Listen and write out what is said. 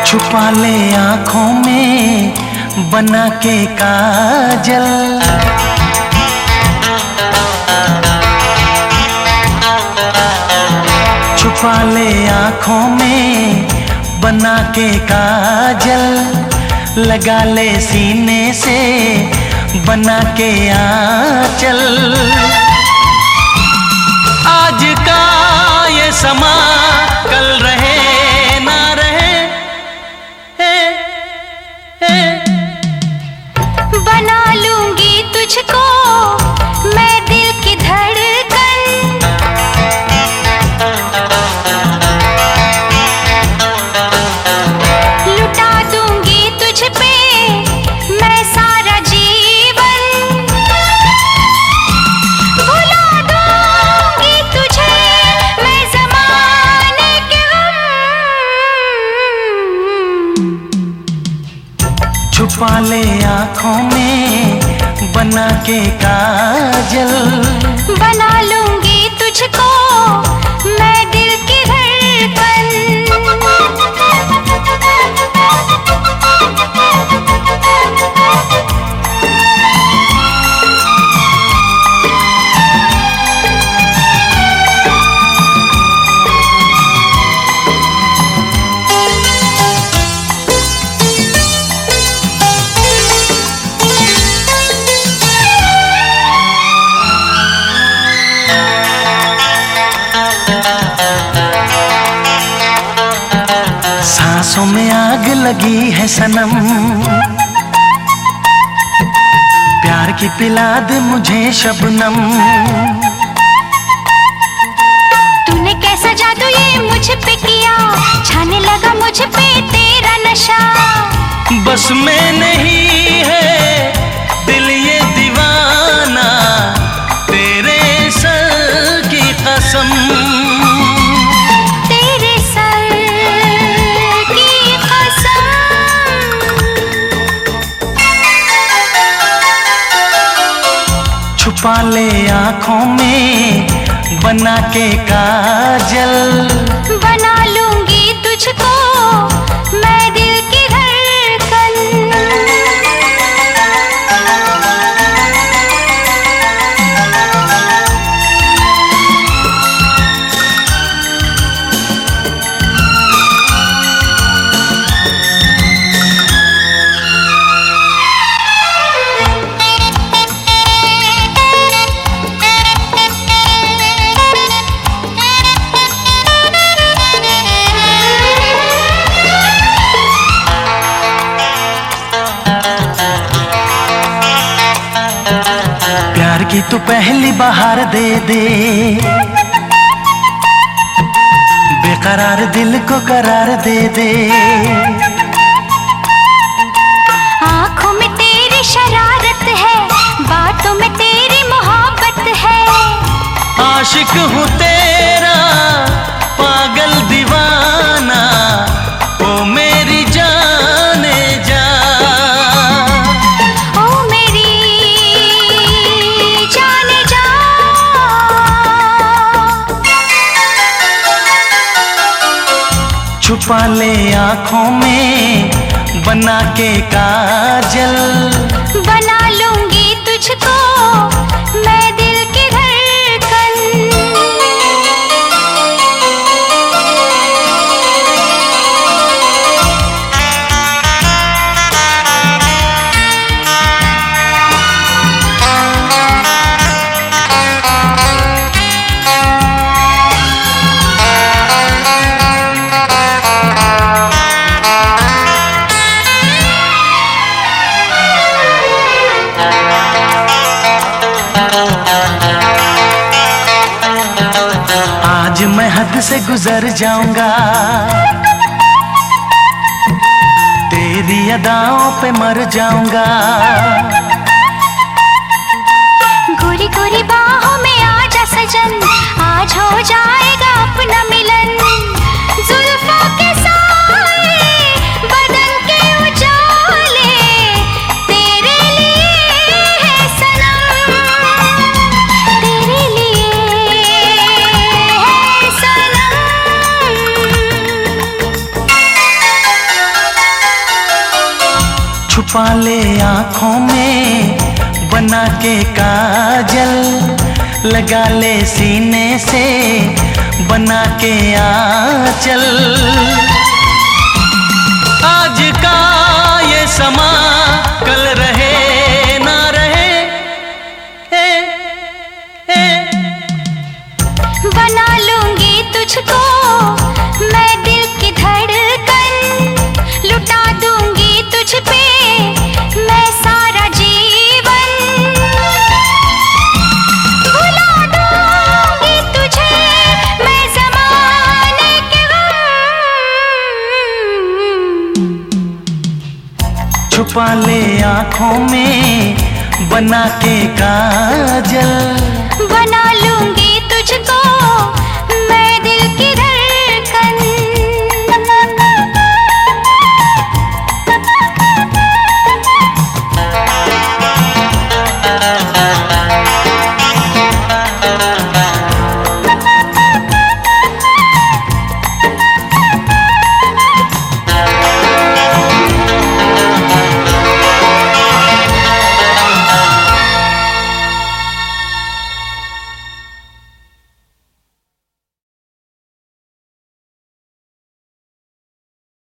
छुपा ले आँखों में बना के काजल, छुपा ले आँखों में बना के काजल, लगा ले सीने से बना के आंचल। आज का ये समा कल रहे ना रहे, बना लूंगी तुझको मैं दिल की धड़कन, लुटा दूंगी तुझ पे मैं सारा जीवन, भुला दूंगी तुझे मैं ज़माने के गम। छुपा ले आँखों में बना के काजल, बना लूंगी तुझको मैं दिल की धड़कन। सांसों में आग लगी है सनम, प्यार की पिला दे मुझे शबनम। तूने कैसा जादू ये मुझ पे किया, छाने लगा मुझ पे तेरा नशा। बस में नहीं है दिल ये दीवाना, तेरे सर की कसम, तेरे सर की कसम। छुपा ले आँखों में बना के काजल, बना लूंगी तुझको मैं दिल की धड़कन। प्यार की तू पहली बहार दे दे, बेकरार दिल को करार दे दे। आँखों में तेरी शरारत है, बातों में तेरी मोहब्बत है। आशिक हूँ तेरा पागल दीवाना, ओ मेरी जाने जा, ओ मेरी जाने जा। छुपा ले आँखों में बना के काजल, बना लूंगी तुझको मैं दिल की धड़कन। आज मैं हद से गुजर जाऊंगा, तेरी अदाओं पे मर जाऊंगा। गोरी गोरी बाहों में आजा सजन, आज हो जाएगा अपना मिलन। जुल्फों के साए बदन के उजाले तेरे लिए है सनम, तेरे लिए है सनम। छुपा ले आँखों में बना के काजल, लगा ले सीने से बना के आंचल। आज का ये समा कल रहे ना रहे, बना लूंगी तुझको मैं दिल की धड़कन, लुटा दूंगी तुझ पे मैं सारा जीवन, भुला दूंगी तुझे मैं ज़माने के गम। छुपा ले आँखों में बना के काजल, बना लूंगी तुझको